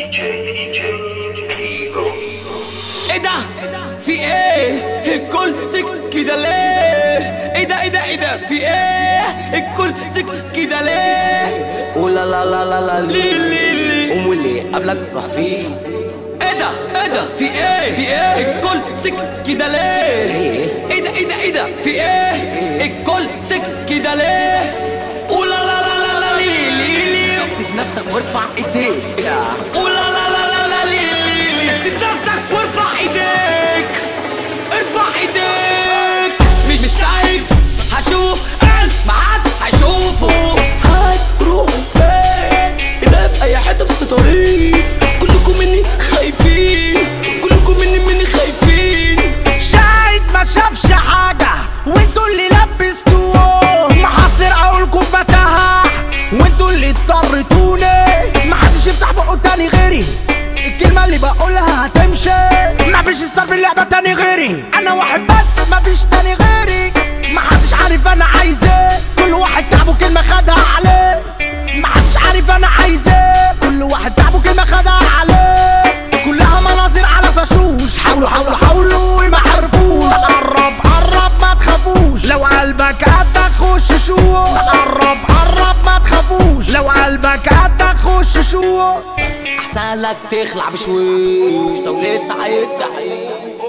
ايه ده؟ في ايه؟ الكل سك كده ليه؟ ايه ده ايه ده ايه ده؟ في ايه؟ الكل سك كده ليه؟ ولا لا لا لا لا ليه قوم واللي قبلك روح فيه. ايه ده ايه ده؟ في ايه؟ في ايه؟ الكل سك كده ليه؟ ايه ده ايه ده ايه ده؟ في ايه؟ الكل سك كده ليه؟ ولا لا لا لا لا ليه امسك نفسك وارفع ايديك. ولا لا لا لا لا ليه سيب نفسك وارفع ايديك. ارفع ايديك. مش شايف هشوف ما حد هيشوفه. هتروح فين؟ ايه في اي حته في طريق. كلكم مني خايفين، كلكم مني خايفين. شاهد ما شافش حاجة وانتوا اللي لبستوه. محاصر عقولكم فتحة وانتوا اللي اضطرتوني. محدش يفتح بقه تاني غيري، الكلمة اللي بقولها هتمشي. مفيش ستار في اللعبة تاني غيري، انا واحد بس مفيش تاني غيري. محدش عارف انا عايز ايه، كل واحد تعبه كلمة خدها عليه. محدش عارف انا عايز ايه، كل واحد تعبه كلمة خدها عليه. كلها مناظر على فشوش، حاولوا حاولوا حاولوا ما عرفوش. قرب قرب ما تخافوش، لو قلبك قدك خش شو. قرب قرب ما تخافوش، لو قلبك قدك خش شو. احسن لك تخلع بشويش لو لسه عايز تعيش.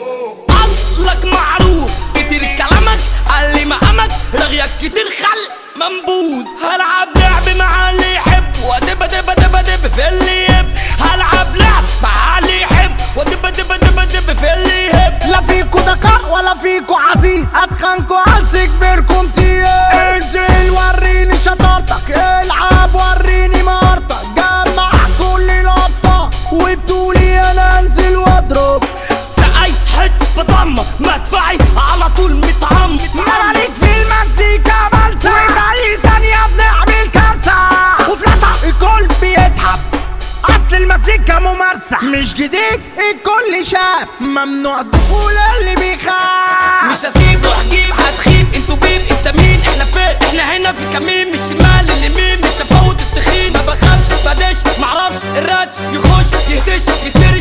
اصلك معروف كتير كلامك قال لي مقامك، رغيك كتير خلق منبوذ. هلعب لعب مع اللي يحب وادب دب دب دب في اللي يهب. هلعب لعب مع اللي يحب وادب دب دب دب في اللي يهب. لا فيكو دكار ولا فيكو عزيز، اتخنكو امسك بيركم تيه. انزل وريني شطارتك، العب وريني مهارتك. جمع كل لقطة وبتقولي انا انزل واضرب. في اي حته بضمه مدفعي على طول متعم. مالك في المزيكا بلسة، وفي اي ثانية بنعمل كارثة. وفلاتة الكل بيسحب، اصل المزيكا ممارسة مش جديد. الكل شاف ممنوع دخول اللي بيخاف. مش هسيب روح جيب هتخيب. انتوا بيب انت مين؟ احنا فين؟ احنا هنا في كمين، مش شمال اليمين. مش هفوت التخين، ما بخافش بدش معرفش الراتش يخش يهدش يتفرق